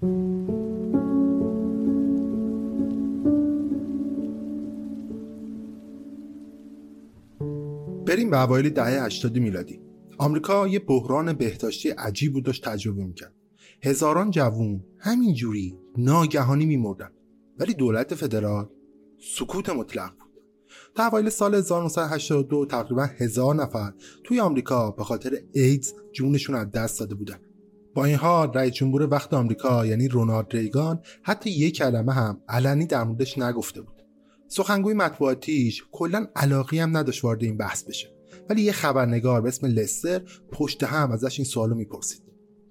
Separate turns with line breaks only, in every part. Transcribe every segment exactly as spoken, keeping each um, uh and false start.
بریم به اوایل دهه هشتاد میلادی. آمریکا یه بحران بهداشتی عجیب بود داشت تجربه میکرد. هزاران جوون همینجوری ناگهانی میمردن، ولی دولت فدرال سکوت مطلق بود. تا اوایل سال هزار و نهصد و هشتاد و دو تقریبا هزار نفر توی آمریکا به خاطر ایدز جونشون از دست داده بودن. با این حال رئیس جمهور وقت آمریکا یعنی رونالد ریگان حتی یک کلمه هم علنی در موردش نگفته بود. سخنگوی مطبوعاتیش کلاً علاقی هم نداشت وارد این بحث بشه، ولی یه خبرنگار به اسم لستر پشت هم ازش این سوالو میپرسید.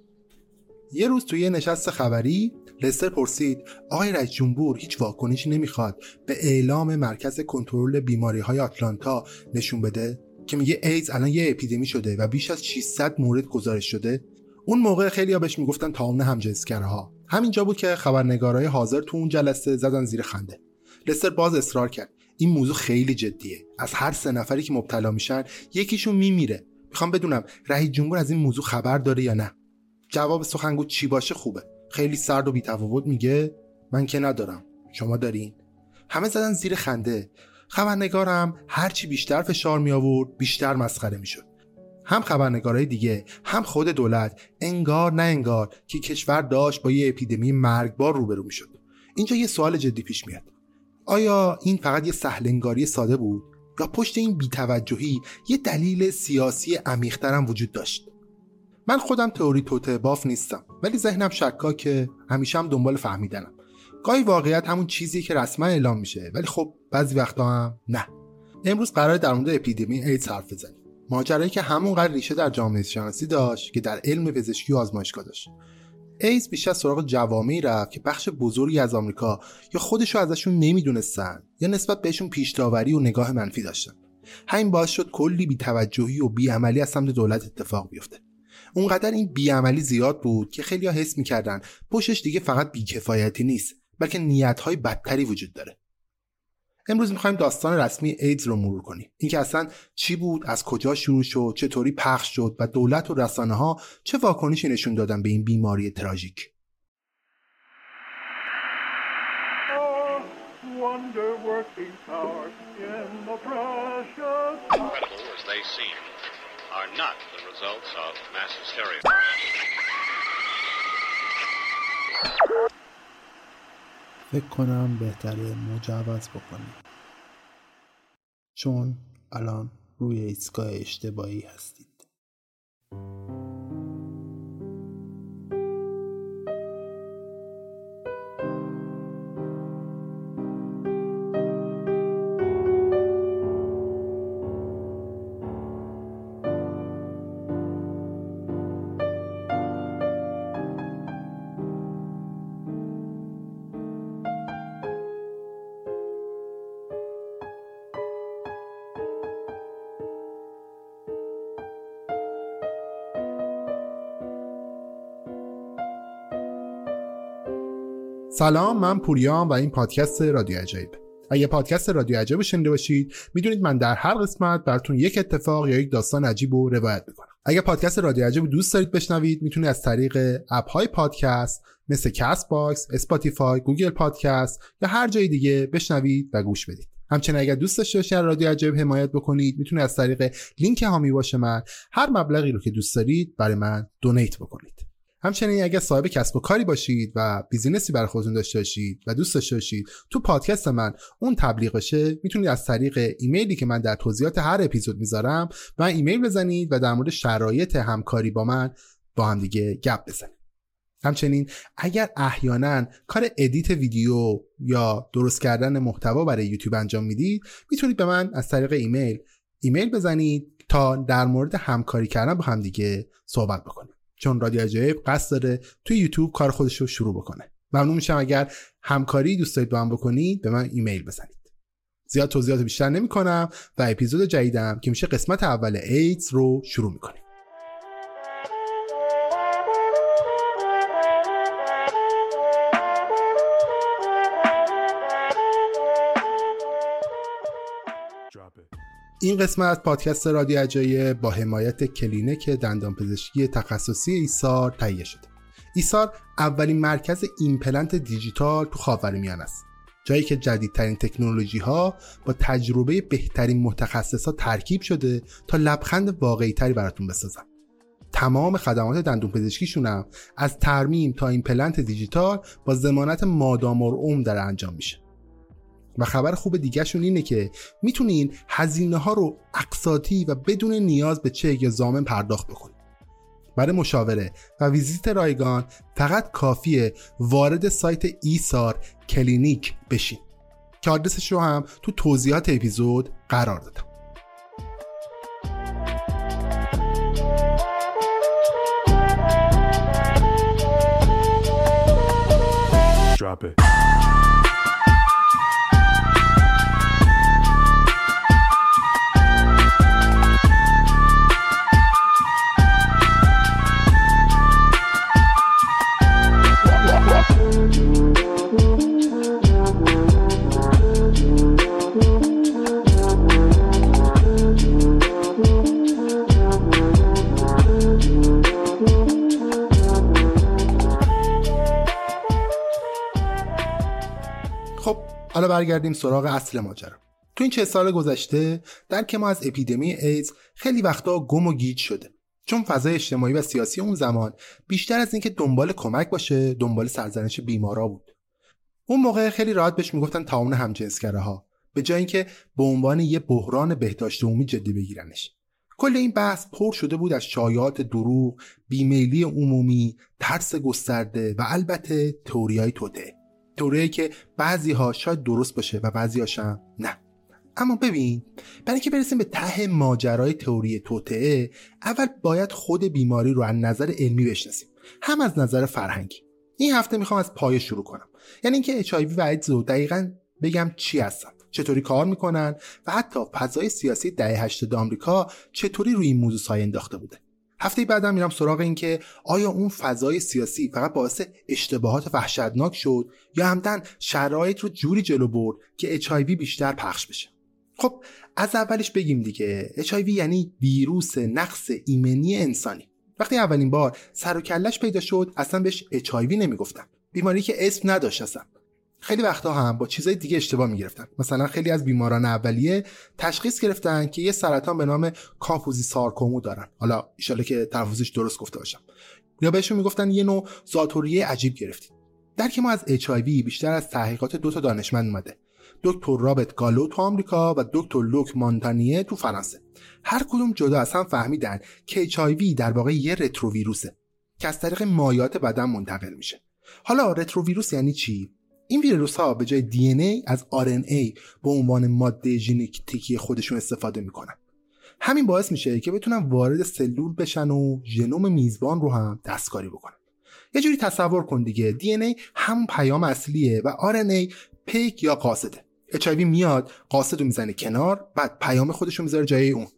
یه روز توی یه نشست خبری لستر پرسید آقای رئیس جمهور هیچ واکنشی نمیخواد به اعلام مرکز کنترل بیماری‌های آتلانتا نشون بده که میگه ایدز الان یه اپیدمی شده و بیش از ششصد مورد گزارش شده؟ اون موقع خیلی‌ها بهش میگفتن طاعون همجنسگراها. همینجا بود که خبرنگارای حاضر تو اون جلسه زدن زیر خنده. لستر باز اصرار کرد این موضوع خیلی جدیه، از هر سه نفری که مبتلا میشن یکیشون میمیره. میخوام بدونم رئیس جمهور از این موضوع خبر داره یا نه؟ جواب سخنگو چی باشه خوبه. خیلی سرد و بی‌تفاوت میگه من که ندارم، شما دارین؟ همه زدن زیر خنده. خبرنگارم هرچی بیشتر فشار می آورد بیشتر مسخره میشد. هم خبرنگارای دیگه هم خود دولت انگار نه انگار که کشور داشت با یه اپیدمی مرگبار روبرو میشد. اینجا یه سوال جدی پیش میاد. آیا این فقط یه سهلنگاری ساده بود یا پشت این بی‌توجهی یه دلیل سیاسی عمیق‌تر هم وجود داشت؟ من خودم تئوری توته باف نیستم، ولی ذهنم شکاکه، همیشه هم دنبال فهمیدنم. گاهی واقعیت همون چیزی که رسما اعلام میشه، ولی خب بعضی وقتا هم نه. امروز قراره در مورد اپیدمی ایدز حرف بزنیم. ماجرایی که همونقدر ریشه در جامعه شناسی داشت که در علم پزشکی و آزمایشگاه داشت. ایدز بیشتر سراغ جوامعی رفت که بخش بزرگی از آمریکا یا خودشو ازشون نمیدونستن یا نسبت بهشون پیش‌داوری و نگاه منفی داشتن. همین باعث شد کلی بی‌توجهی و بی‌عملی از سمت دولت اتفاق بیفته. اونقدر این بی‌عملی زیاد بود که خیلی‌ها حس می‌کردن پشتش دیگه فقط بی‌کفایتی نیست، بلکه نیت‌های بدتری وجود داره. امروز می‌خوایم داستان رسمی ایدز رو مرور کنیم. اینکه اصلا چی بود، از کجا شروع شد، چطوری پخش شد و دولت و رسانه‌ها چه واکنشی نشون دادن به این بیماری تراژیک.
فکر کنم بهتره مجوز بکنیم، چون الان روی ایستگاه اشتباهی هستید.
سلام، من پوریام و این پادکست رادیو عجایب. اگه پادکست رادیو عجایب رو شنیده باشید میدونید من در هر قسمت براتون یک اتفاق یا یک داستان عجیب رو روایت میکنم. اگه پادکست رادیو عجایب رو دوست دارید بشنوید میتونید از طریق اپ های پادکست مثل کست باکس، اسپاتیفای، گوگل پادکست یا هر جای دیگه بشنوید و گوش بدید. همچنین اگه دوست داشته باشید رادیو عجایب حمایت بکنید میتونید از طریق لینک هامی باش من هر مبلغی رو که دوست دارید برای من دونیت بکنید. همچنین اگه صاحب کسب و کاری باشید و بیزینسی برای خودتون داشته باشید و دوست داشته باشید تو پادکست من اون تبلیغ بشه، میتونید از طریق ایمیلی که من در توضیحات هر اپیزود میذارم و ایمیل بزنید و در مورد شرایط همکاری با من با هم دیگه گپ بزنید. همچنین اگر احیانا کار ادیت ویدیو یا درست کردن محتوا برای یوتیوب انجام میدید، میتونید به من از طریق ایمیل ایمیل بزنید تا در مورد همکاری کردن با هم دیگه صحبت بکنیم. چون رادیو عجایب قصد داره توی یوتیوب کار خودش رو شروع بکنه. ممنون میشم اگر همکاری دوست دارید با هم بکنید به من ایمیل بزنید. زیاد توضیحات بیشتر نمی کنم و اپیزود جدیدم که میشه قسمت اول ایدز رو شروع میکنیم. این قسمت از پادکست رادیو عجایب با حمایت کلینیک دندانپزشکی تخصصی ایثار تهیه شده. ایثار اولین مرکز ایمپلنت دیجیتال تو خاورمیانه است، جایی که جدیدترین تکنولوژی ها با تجربه بهترین متخصصا ترکیب شده تا لبخند واقعی تری براتون بسازن. تمام خدمات دندون پزشکیشون هم از ترمیم تا ایمپلنت دیجیتال با ضمانت مادام العمر داره انجام میشه. و خبر خوب دیگه شون اینه که میتونین هزینه ها رو اقساطی و بدون نیاز به چک یا ضامن پرداخت بکنید. برای مشاوره و ویزیت رایگان فقط کافیه وارد سایت ایثار کلینیک بشین که آدرسش رو هم تو توضیحات اپیزود قرار دادم.
Drop it.
حالا برگردیم سراغ اصل ماجرا. تو این چه سال گذشته درک ما از اپیدمی ایدز خیلی وقتا گم و گیج شده، چون فضای اجتماعی و سیاسی اون زمان بیشتر از اینکه دنبال کمک باشه دنبال سرزنش بیمارا بود. اون موقع خیلی راحت بهش میگفتن طاعون همجنسگراها، به جای اینکه به عنوان یه بحران بهداشت عمومی جدی بگیرنش. کل این بحث پر شده بود از شایعات دروغ، بیمیلی عمومی، ترس گسترده و البته تئوریای توطئه. تئوریایی که بعضی ها شاید درست باشه و بعضی هاش هم نه. اما ببین، برای اینکه برسیم به ته ماجرای تئوری توطئه، اول باید خود بیماری رو از نظر علمی بشناسیم، هم از نظر فرهنگی. این هفته میخوام از پای شروع کنم، یعنی اینکه اچ آی وی و ایدز رو دقیقاً بگم چی هستن، چطوری کار میکنن و حتی فضای سیاسی دهه هشتاد آمریکا چطوری روی این موضوع سایه انداخته بوده. هفته بعدم میرم سراغ این که آیا اون فضای سیاسی فقط باعث اشتباهات وحشتناک شد یا عمدن شرایط رو جوری جلو برد که اچ آی وی بیشتر پخش بشه. خب از اولش بگیم دیگه، اچ آی وی یعنی ویروس نقص ایمنی انسانی. وقتی اولین بار سر و کلش پیدا شد اصلا بهش اچ آی وی نمیگفتن، بیماری که اسم نداشت اصلا. خیلی وقتا هم با چیزای دیگه اشتباه میگرفتن. مثلا خیلی از بیماران اولیه تشخیص گرفتن که یه سرطان به نام کاپوزی سارکومو دارن، حالا ان شاءالله که تلفظش درست گفته باشم، یا بهشون میگفتن یه نوع ذاتوریه عجیب گرفتید. درک ما از اچ آی وی بیشتر از تحقیقات دو تا دانشمند اومده، دکتر رابرت گالو تو آمریکا و دکتر لوک مونتانیه تو فرانسه. هر کدوم جدا از هم فهمیدن که اچ آی وی در واقع یه رتروویروسه که از طریق مایعات بدن منتقل میشه. حالا رتروویروس یعنی چی؟ این ویروس ها به جای دی ان ای از آر ان ای به عنوان ماده ژنتیکی خودشون استفاده میکنن. همین باعث میشه که بتونن وارد سلول بشن و ژنوم میزبان رو هم دستکاری بکنن. یه جوری تصور کن دیگه، دی ان ای همون پیام اصلیه و آر ان ای پیک یا قاصده. اچ آی وی میاد قاصد رو میزنه کنار، بعد پیام خودش رو میذاره جای اون.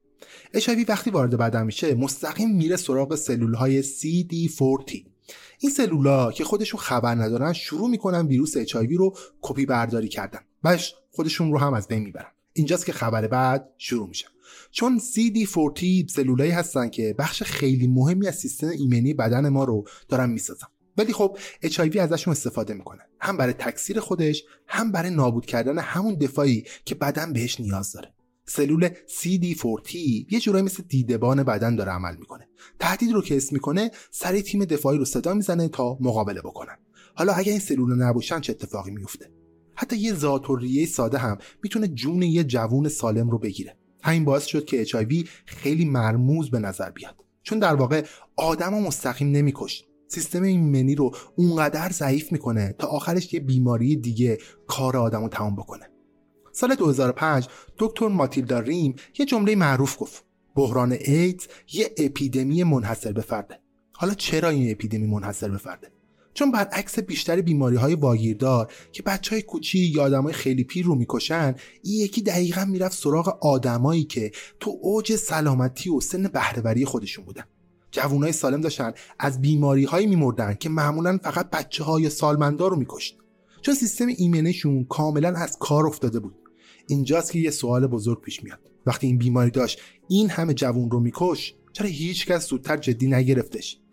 اچ آی وی وقتی وارد بدن میشه مستقیم میره سراغ سلول های سی دی چهل. این سلولا که خودشون خبر ندارن شروع میکنن ویروس اچ آی وی رو کپی برداری کردن، بعدش خودشون رو هم از بین میبرن. اینجاست که خبر بعد شروع میشه، چون سی دی چهل سلولایی هستن که بخش خیلی مهمی از سیستم ایمنی بدن ما رو دارن میسازن. ولی خب اچ آی وی ازشون استفاده میکنه، هم برای تکثیر خودش، هم برای نابود کردن همون دفاعی که بدن بهش نیاز داره. سلول سی دی چهل یه جورایی مثل دیدبان بدن داره عمل میکنه. تهدید رو که حس میکنه سریع تیم دفاعی رو صدا میزنه تا مقابله بکنن. حالا اگه این سلول نباشن چه اتفاقی میفته؟ حتی یه ذات‌الریه ساده هم میتونه جون یه جوون سالم رو بگیره. همین باعث شد که اچ آی وی خیلی مرموز به نظر بیاد، چون در واقع آدمو مستقیم نمیکشه، سیستم ایمنی رو اونقدر ضعیف میکنه تا آخرش یه بیماری دیگه کار آدمو تمام بکنه. سال دو هزار و پنج دکتر ماتیلدا ریم یه جمله معروف گفت: بحران ایدز یه اپیدمی منحصر به فرده. حالا چرا این اپیدمی منحصر به فرده؟ چون برعکس بیشتر بیماری‌های واگیردار که بچهای کوچیک یا آدمای خیلی پیر رو میکشن، این یکی دقیقاً میرفت سراغ آدمایی که تو اوج سلامتی و سن بهره‌وری خودشون بودن. جوانای سالم داشتن از بیماری‌هایی میمردن که معمولاً فقط بچه‌ها یا سالمندا رو میکشت، چون سیستم ایمنیشون کاملاً از کار افتاده بود. اینجاست که یه سوال بزرگ پیش میاد: وقتی این بیماری داشت این همه جوان رو میکش، چرا هیچ کس زودتر جدی نگرفتش؟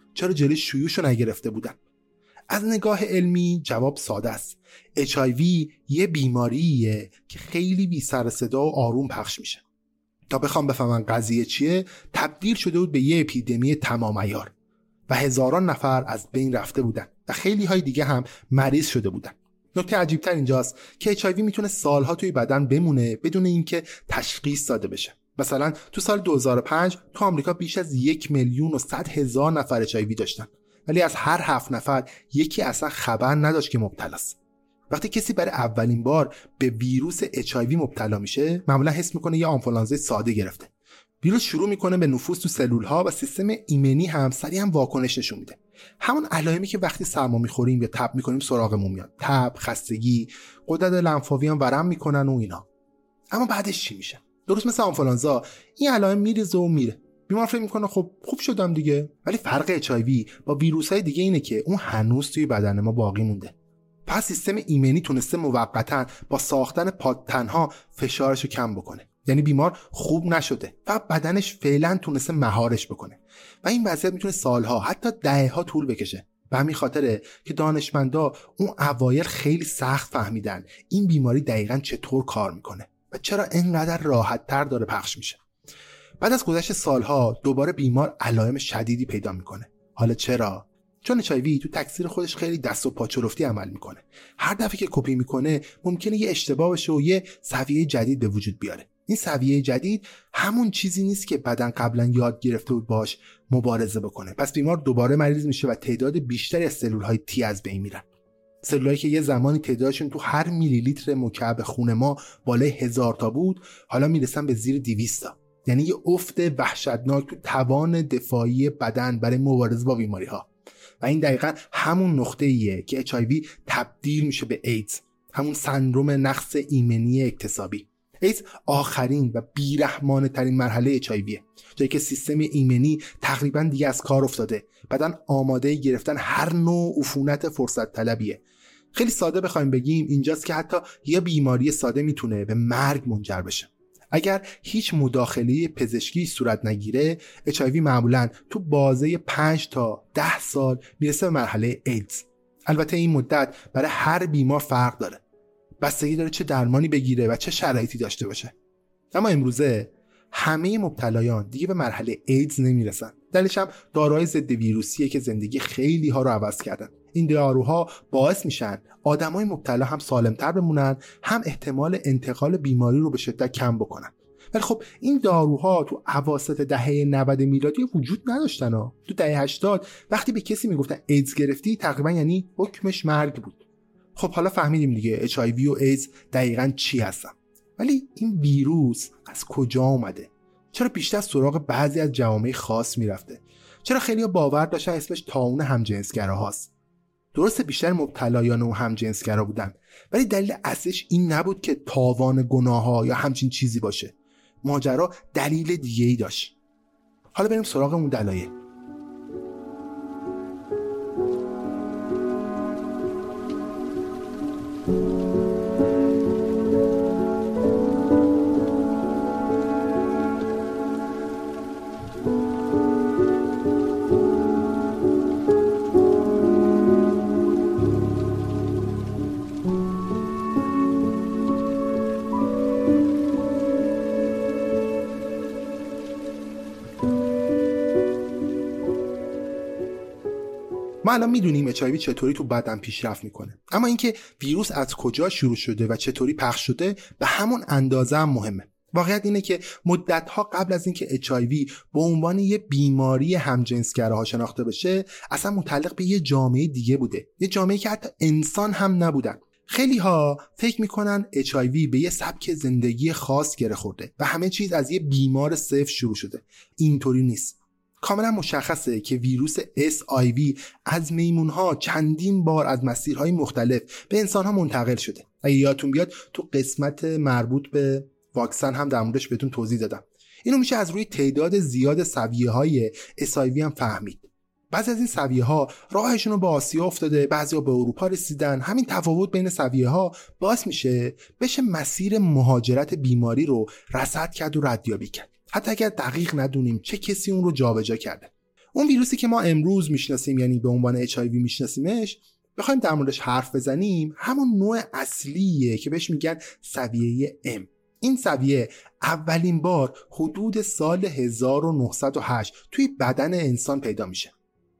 چرا جلوی شیوعشو نگرفته بودن؟ از نگاه علمی جواب ساده است. اچ آی وی یه بیماریه که خیلی بی سر صدا و آروم پخش میشه. تا بخوام بفهمن قضیه چیه، تبدیل شده بود به یه اپیدمی تمام عیار و هزاران نفر از بین رفته بودن و خیلی های دیگه هم مریض شده بودن. نکته عجیبتر اینجاست که اچ آی وی میتونه سالها توی بدن بمونه بدون اینکه تشخیص داده بشه. مثلا تو سال دو هزار و پنج تو آمریکا بیش از یک میلیون و صد هزار نفر اچ آی وی داشتن، ولی از هر هفت نفر یکی اصلا خبر نداشت که مبتلاست. وقتی کسی برای اولین بار به ویروس اچ آی وی مبتلا میشه، معمولا حس میکنه یه آنفولانزای ساده گرفته. ویروس شروع میکنه به نفوذ تو سلول‌ها و سیستم ایمنی هم سریعا واکنش نشون میده. همون علائمی که وقتی سرما میخوریم یا تب میکنیم سراغمون میاد. تب، خستگی، غدد لنفاوی هم ورم میکنن و اینا. اما بعدش چی میشه؟ درست مثل آنفولانزا این علائم میریزه و میره. بیمار فکر میکنه خب خوب شدم دیگه. ولی فرق اچ آی وی با ویروس‌های دیگه اینه که اون هنوز توی بدن ما باقی مونده. پس سیستم ایمنی تونسته موقتاً با ساختن پادتنها فشارشو کم بکنه. یعنی بیمار خوب نشده و بدنش فعلا تونسته مهارش بکنه و این وضعیت میتونه سالها حتی دهه‌ها طول بکشه. به همین خاطره که دانشمندا اون اوایل خیلی سخت فهمیدن این بیماری دقیقاً چطور کار میکنه و چرا اینقدر راحت‌تر داره پخش میشه. بعد از گذشت سالها دوباره بیمار علائم شدیدی پیدا میکنه. حالا چرا؟ چون اچ آی وی تو تکثیر خودش خیلی دست و پا چلفتی عمل میکنه. هر دفعه که کپی میکنه ممکنه یه اشتباه بشه و یه سویه جدید به وجود بیاره. این سویه جدید همون چیزی نیست که بدن قبلا یاد گرفته بود باش مبارزه بکنه. پس بیمار دوباره مریض میشه و تعداد بیشتری از سلول‌های تی از بین میرن. سلولایی که یه زمانی تعدادشون تو هر میلی لیتر مکعب خون ما بالای هزار تا بود، حالا میرسن به زیر دویست تا. یعنی یه افت وحشتناک تو توان دفاعی بدن برای مبارزه با بیماری‌ها. و این دقیقاً همون نقطه‌ایه که اچ آی وی تبدیل میشه به ایدز، همون سندروم نقص ایمنی اکتسابی. ایدز آخرین و بیرحمانه ترین مرحله اچ آی ویه، جایی که سیستم ایمنی تقریباً دیگه از کار افتاده، بدن آماده گرفتن هر نوع عفونت فرصت طلبیه. خیلی ساده بخوایم بگیم اینجاست که حتی یه بیماری ساده میتونه به مرگ منجر بشه. اگر هیچ مداخله پزشکی صورت نگیره، اچ آی وی معمولاً تو بازه پنج تا ده سال میرسه به مرحله ایدز. البته این مدت برای هر بیمار فرق داره. بستگی داره چه درمانی بگیره و چه شرایطی داشته باشه. اما امروزه همه مبتلایان دیگه به مرحله ایدز نمیرسن. دلیلش هم داروهای ضد ویروسیه که زندگی خیلی ها رو عوض کردن. این داروها باعث میشن آدمای مبتلا هم سالمتر بمونن، هم احتمال انتقال بیماری رو به شدت کم بکنن. ولی خب این داروها تو اواسط دهه نود میلادی وجود نداشتن ها. تو دهه هشتاد وقتی به کسی میگفتن ایدز گرفتی تقریبا یعنی حکمش مرگ بود. خب حالا فهمیدیم دیگه اچ آی وی و ایدز دقیقاً چی هستن. ولی این ویروس از کجا اومده؟ چرا بیشتر سراغ بعضی از جوامع خاص میرفته؟ چرا خیلی‌ها باور داشتن اسمش طاعون همجنسگراهاست؟ درسته بیشتر مبتلایان و همجنسگرا بودن، ولی دلیل اصلیش این نبود که تاوان گناه‌ها یا همچین چیزی باشه. ماجرا دلیل دیگه‌ای داشت. حالا بریم سراغ اون دلایل. ما الان میدونیم اچ آی وی چطوری تو بدن پیشرفت میکنه، اما اینکه ویروس از کجا شروع شده و چطوری پخش شده به همون اندازه هم مهمه. واقعیت اینه که مدت‌ها قبل از اینکه اچ آی وی به عنوان یه بیماری همجنسگراها شناخته بشه، اصلا متعلق به یه جامعه دیگه بوده، یه جامعه‌ای که حتی انسان هم نبودن. خیلی ها فکر میکنن اچ آی وی به یه سبک زندگی خاص گره خورده و همه چیز از یه بیمار صفر شروع شده. اینطوری نیست. کاملا مشخصه که ویروس اس آی وی از میمونها چندین بار از مسیرهای مختلف به انسانها منتقل شده. اگه یادتون بیاد تو قسمت مربوط به واکسن هم در موردش بهتون توضیح دادم. اینو میشه از روی تعداد زیاد سویه‌های اس آی وی هم فهمید. بعضی از این سویه‌ها راهشون رو به آسیا افتاده، بعضیا به اروپا رسیدن. همین تفاوت بین سویه‌ها باعث میشه بشه مسیر مهاجرت بیماری رو رصد کرد و ردیابی کرد. حتی اگر دقیق ندونیم چه کسی اون رو جابجا کرده. اون ویروسی که ما امروز میشناسیم، یعنی به عنوان اچ آی وی میشناسیمش، بخوایم در موردش حرف بزنیم، همون نوع اصلیه که بهش میگن سویه ام. این سویه اولین بار حدود سال هزار و نهصد و هشت توی بدن انسان پیدا میشه.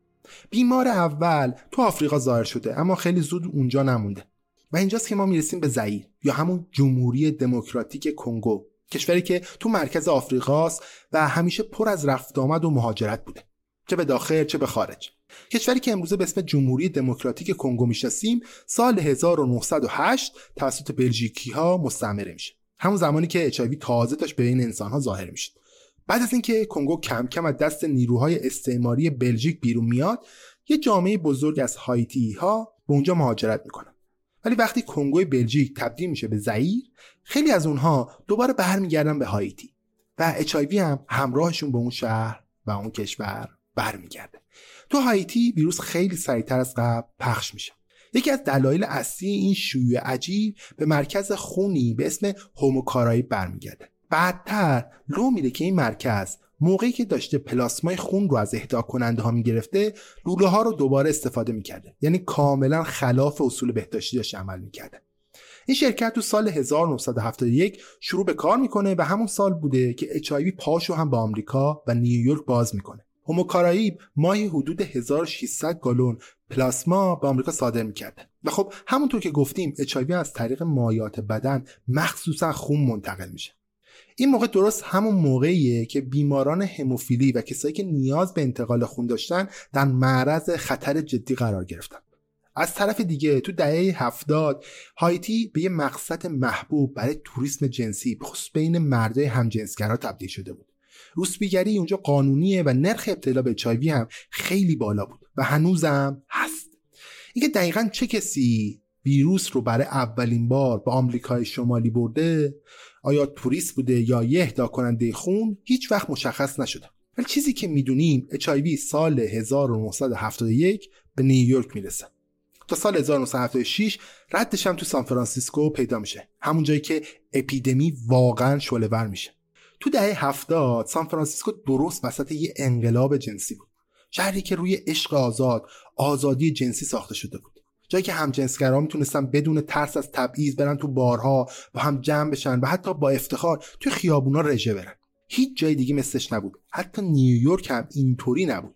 بیمار اول تو آفریقا ظاهر شده، اما خیلی زود اونجا نمونده و اینجاست که ما میرسیم به زائیر یا همون جمهوری دموکراتیک کنگو، کشوری که تو مرکز آفریقاست و همیشه پر از رفت آمد و مهاجرت بوده، چه به داخل چه به خارج. کشوری که امروزه به اسم جمهوری دموکراتیک کنگو میشناسیم، سال هزار و نهصد و هشت توسط بلژیکی ها مستعمره میشه، همون زمانی که اچ آی وی تازه داشت بین انسان ها ظاهر میشه. بعد از اینکه کنگو کم کم از دست نیروهای استعماری بلژیک بیرون میاد، یه جامعه بزرگ از هایتی ها به اونجا مهاجرت میکنن. ولی وقتی کنگوی بلژیک تبدیل میشه به زائیر، خیلی از اونها دوباره برمیگردن به هایتی و اچ آی وی هم همراهشون به اون شهر و اون کشور برمیگرده. تو هایتی ویروس خیلی سریعتر از قبل پخش میشه. یکی از دلایل اصلی این شیوع عجیب به مرکز خونی به اسم هوموکارایب برمیگرده. بعدتر لو میره که این مرکز موقعی که داشته پلاسمای خون رو از اهدا کننده ها میگرفته، لوله ها رو دوباره استفاده میکرده، یعنی کاملا خلاف اصول بهداشتی داشته عمل میکرده. این شرکت تو سال هزار و نهصد و هفتاد و یک شروع به کار میکنه و همون سال بوده که اچ آی وی پاشو هم به آمریکا و نیویورک باز میکنه. هوموکارایب ماهی حدود هزار و ششصد گالون پلاسما به آمریکا صادر میکرده و خب همونطور که گفتیم اچ آی وی از طریق مایعات بدن مخصوصا خون منتقل میشه. این موقع درست همون موقعیه که بیماران هموفیلی و کسایی که نیاز به انتقال خون داشتن در معرض خطر جدی قرار گرفتن. از طرف دیگه تو دهه هفتاد هایتی به یه مقصد محبوب برای توریسم جنسی به خصوص بین مردای همجنسگرا تبدیل شده بود. روسبیگری اونجا قانونیه و نرخ ابتلا به اچ آی وی هم خیلی بالا بود و هنوزم هست. اینکه دقیقاً چه کسی ویروس رو برای اولین بار به آمریکای شمالی برده، آیا توریست بوده یا یه اهدا کننده خون، هیچ وقت مشخص نشده. ولی چیزی که میدونیم اچ آی وی سال هزار و نهصد و هفتاد و یک به نیویورک میرسه. تا سال هزار و نهصد و هفتاد و شش ردش هم تو سان فرانسیسکو پیدا میشه، همون جایی که اپیدمی واقعا شعله‌ور میشه. تو دهه هفتاد سان فرانسیسکو درست وسط یه انقلاب جنسی بود، شهری که روی عشق آزاد، آزادی جنسی ساخته شده بود، جایی که همجنسگرا میتونستن بدون ترس از تبعیض برن تو بارها با هم جمع بشن و حتی با افتخار تو خیابونا رژه برن. هیچ جای دیگه مثلش نبود. حتی نیویورک هم اینطوری نبود.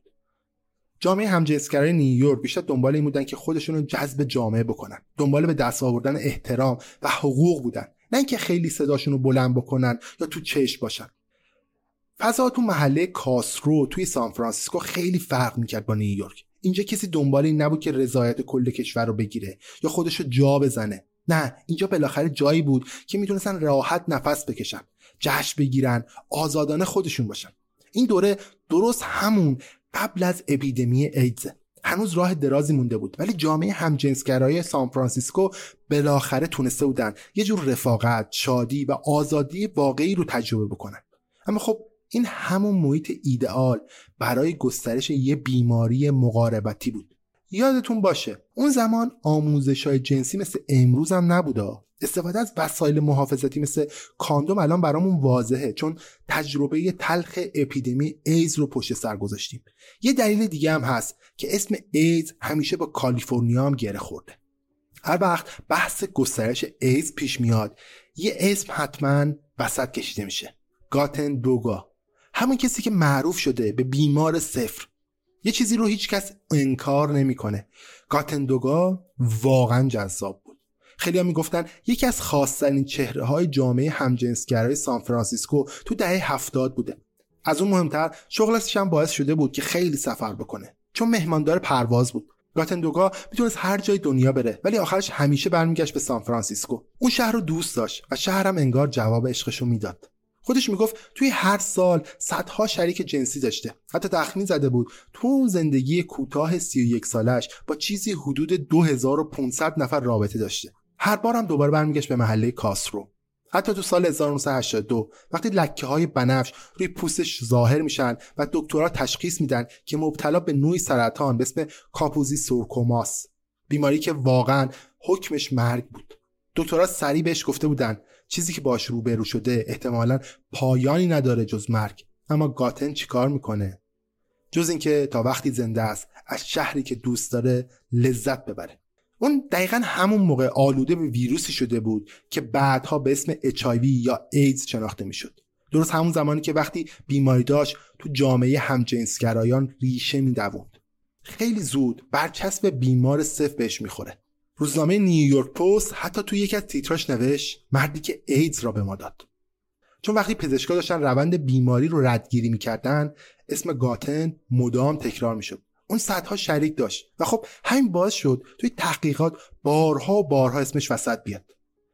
جامعه همجنسگرای نیویورک بیشتر دنبال این بودن که خودشون رو جذب جامعه بکنن، دنبال به دست آوردن احترام و حقوق بودن، نه اینکه خیلی صداشون رو بلند بکنن یا تو چشم باشن. فضا تو محله کاسترو توی سان فرانسیسکو خیلی فرق میکرد با نیویورک. اینجا کسی دنبال این نبود که رضایت کل کشور رو بگیره یا خودش رو جا بزنه. نه، اینجا بالاخره جایی بود که میتونستن راحت نفس بکشن، جشن بگیرن، آزادانه خودشون باشن. این دوره درست همون قبل از اپیدمی ایدز. هنوز راه درازی مونده بود، ولی جامعه همجنسگرای سان فرانسیسکو بالاخره تونسته بودن یه جور رفاقت، شادی و آزادی واقعی رو تجربه بکنن. اما خب این همون محیط ایدئال برای گسترش یه بیماری مقاربتی بود. یادتون باشه اون زمان آموزش‌های جنسی مثل امروز هم نبوده. استفاده از وسایل محافظتی مثل کاندوم الان برامون واضحه، چون تجربه تلخ اپیدمی ایدز رو پشت سر گذاشتیم. یه دلیل دیگه هم هست که اسم ایدز همیشه با کالیفرنیا هم گره خورده. هر وقت بحث گسترش ایدز پیش میاد، یه اسم حتما وسط کشیده میشه: گاتن دوگا، همون کسی که معروف شده به بیمار صفر. یه چیزی رو هیچ کس انکار نمیکنه، گاتن دوگا واقعا جذاب بود. خیلی ها میگفتن یکی از خاص‌ترین چهره‌های جامعه همجنسگرای سان فرانسیسکو تو دهه هفتاد بوده. از اون مهمتر شغلش هم باعث شده بود که خیلی سفر بکنه، چون مهماندار پرواز بود. گاتن دوگا میتونست هر جای دنیا بره، ولی آخرش همیشه برمیگشت به سان فرانسیسکو. اون شهر رو دوست داشت و شهرم انگار جواب عشقشو میداد. خودش میگفت توی هر سال صدها شریک جنسی داشته. حتی تخمین زده بود تو زندگی کوتاه سی و یک سالش با چیزی حدود دو هزار و پانصد نفر رابطه داشته. هر بار هم دوباره برمیگشت به محله کاسترو. حتی تو سال هزار و نهصد و هشتاد و دو وقتی لکه های بنفش روی پوستش ظاهر میشن و دکترها تشخیص میدن که مبتلا به نوعی سرطان به اسم کاپوزی سورکوماس، بیماری که واقعا حکمش مرگ بود. دکترها سریع بهش گفته بودن چیزی که باش روبرو شده احتمالاً پایانی نداره جز مرگ. اما گاتن چیکار میکنه؟ جز اینکه تا وقتی زنده است از شهری که دوست داره لذت ببره. اون دقیقاً همون موقع آلوده به ویروسی شده بود که بعدها به اسم اچ آی وی یا ایدز شناخته میشد. درست همون زمانی که وقتی بیماری داشت تو جامعه همجنسگرایان ریشه میدووند. خیلی زود برچسب بیمار صفر بهش میخوره. روزنامه نیویورک پست حتی تو یکی از تیتراش نوشت مردی که ایدز را به ما داد. چون وقتی پزشکا داشتن روند بیماری رو ردگیری میکردن اسم گاتن مدام تکرار میشد. اون صدها شریک داشت و خب همین باعث شد توی تحقیقات بارها و بارها اسمش وسط بیاد.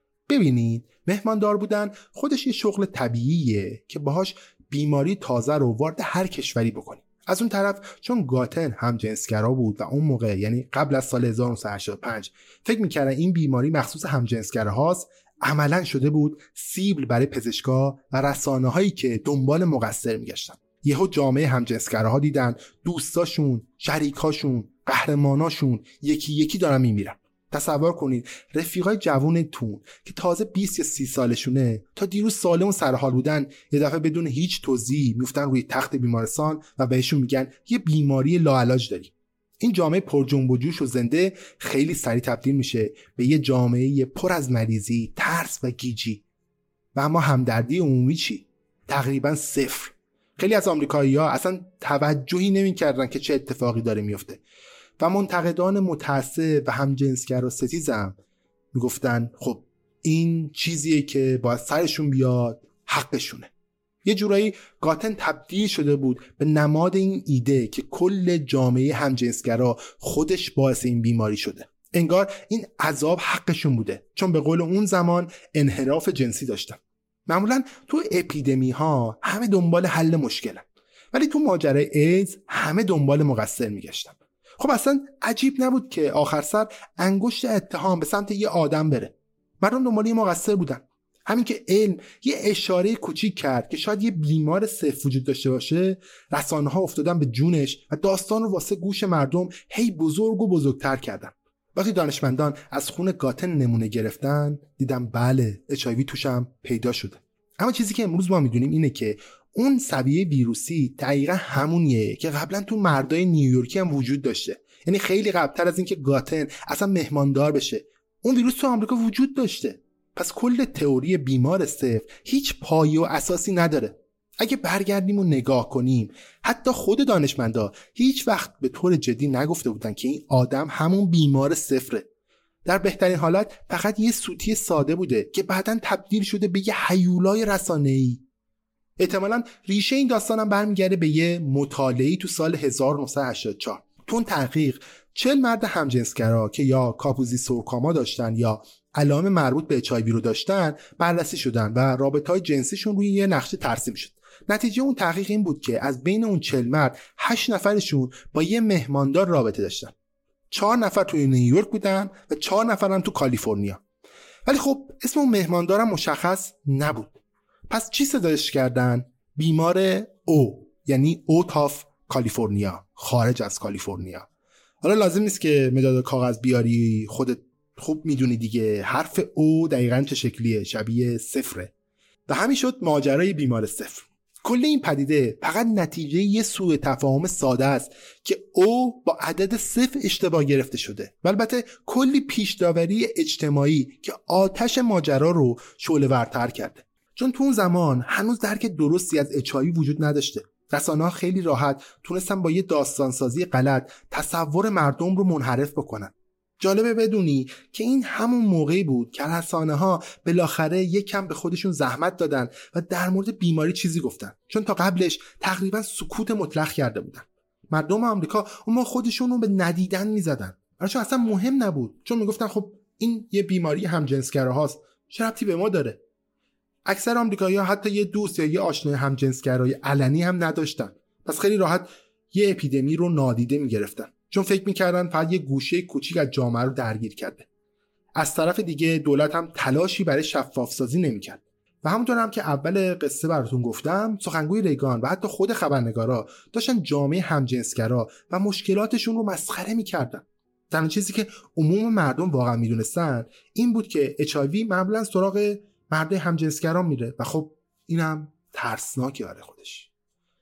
ببینید مهماندار بودن خودش یه شغل طبیعیه که باهاش بیماری تازه رو وارد هر کشوری بکنی. از اون طرف چون گاتن هم جنسگرا بود و اون موقع یعنی قبل از سال هزار و نهصد و هشتاد و پنج فکر می‌کردن این بیماری مخصوص هم جنسگراهاست، عملاً شده بود سیبل برای پزشکا و رسانه‌هایی که دنبال مقصر می‌گشتن. یهو جامعه همجنسگراها دیدن دوستاشون، شریکاشون، قهرماناشون یکی یکی دارن میمیرن. تصور کنید رفیقای جوونتون که تازه بیست یا سی سالشونه تا دیروز سالم و سرحال بودن یه دفعه بدون هیچ توضیحی میفتن روی تخت بیمارستان و بهشون میگن یه بیماری لاعلاج داری. این جامعه پر جنب و جوش و زنده خیلی سریع تبدیل میشه به یه جامعه پر از مریضی، ترس و گیجی. و اما همدردی عمومی چی؟ تقریبا صفر. خیلی از آمریکایی‌ها اصلا توجهی نمی‌کردن که چه اتفاقی داره میفته و منتقدان متعصب و همجنسگر و ستیزم میگفتن خب این چیزیه که باید سرشون بیاد، حقشونه. یه جورایی گاتن تبدیل شده بود به نماد این ایده که کل جامعه همجنسگرا خودش باعث این بیماری شده. انگار این عذاب حقشون بوده چون به قول اون زمان انحراف جنسی داشتن. معمولا تو اپیدمی ها همه دنبال حل مشکلن ولی تو ماجرای ایدز همه دنبال مقصر میگشتن. خب اصلا عجیب نبود که آخر سر انگشت اتهام به سمت یه آدم بره. مردم دنبال یه مقصر بودن. همین که علم یه اشاره کوچیک کرد که شاید یه بیمار صفر وجود داشته باشه، رسانه ها افتادن به جونش و داستان رو واسه گوش مردم هی بزرگ و بزرگتر کردن. وقتی دانشمندان از خون گاتن نمونه گرفتن دیدم بله اچ آی وی توشم پیدا شده. اما چیزی که امروز ما میدونیم اینه که اون سویه ویروسی دقیقا همونیه که قبلا تو مردای نیویورکی هم وجود داشته. یعنی خیلی قبلتر از اینکه گاتن اصلا مهماندار بشه اون ویروس تو آمریکا وجود داشته. پس کل تئوری بیمار صفر هیچ پایه و اساسی نداره. اگه برگردیم و نگاه کنیم حتی خود دانشمندا هیچ وقت به طور جدی نگفته بودن که این آدم همون بیمار صفره. در بهترین حالت فقط یه سوتی ساده بوده که بعداً تبدیل شده به یه هیولای رسانه‌ای. احتمالاً ریشه این داستانم برمیگرده به یه مطالعه‌ای تو سال هزار و نهصد و هشتاد و چهار. تو اون تحقیق چهل مرد همجنسگرا که یا کاپوزی سورکاما داشتن یا علائم مربوط به اچ آی وی رو داشتن بررسی شدن و رابطه‌های جنسیشون روی یه نقشه ترسیم شد. نتیجه اون تحقیق این بود که از بین اون چهل مرد هشت نفرشون با یه مهماندار رابطه داشتن. چهار نفر توی نیویورک بودن و چهار نفر هم تو کالیفرنیا. ولی خب اسم اون مهماندارم مشخص نبود. پس چی صداش کردن؟ بیمار او، یعنی اوت آف کالیفرنیا، خارج از کالیفرنیا. حالا لازم نیست که مداد کاغذ بیاری، خودت خوب میدونی دیگه حرف او دقیقاً چه شکلیه، شبیه صفره. و همین شد ماجرای بیمار صفر. کل این پدیده فقط نتیجه یه سوء تفاهم ساده است که او با عدد صفر اشتباه گرفته شده و البته کلی پیش داوری اجتماعی که آتش ماجرا رو شعله‌ورتر کرده. چون تو اون زمان هنوز درک درستی از اچ آی وی وجود نداشته. رسانه‌ها خیلی راحت تونستن با یه داستانسازی غلط تصور مردم رو منحرف بکنن. جالبه بدونی که این همون موقعی بود که رسانه‌ها بالاخره یکم به خودشون زحمت دادن و در مورد بیماری چیزی گفتن، چون تا قبلش تقریبا سکوت مطلق کرده بودن. مردم آمریکا اون خودشون رو به ندیدن می‌زدن، چون اصلا مهم نبود، چون میگفتن خب این یه بیماری همجنسگراهاست، چه ربطی به ما داره. اکثر آمریکایی‌ها حتی یه دوست یا یه آشنای همجنسگرای علنی هم نداشتن، پس خیلی راحت یه اپیدمی رو نادیده می‌گرفتن، چون فکر می‌کردن فقط یه گوشه کوچیک از جامعه رو درگیر کرده. از طرف دیگه دولت هم تلاشی برای شفاف‌سازی نمی‌کرد. و همونطور هم که اول قصه براتون گفتم، سخنگوی ریگان و حتی خود خبرنگارا داشتن جامعه همجنسگرا و مشکلاتشون رو مسخره می‌کردن. تنها چیزی که عموم مردم واقعا می‌دونستن این بود که اچ آی وی معمولاً سراغ مرد همجنسگرا میره و خب اینم ترسناکه برای خودش.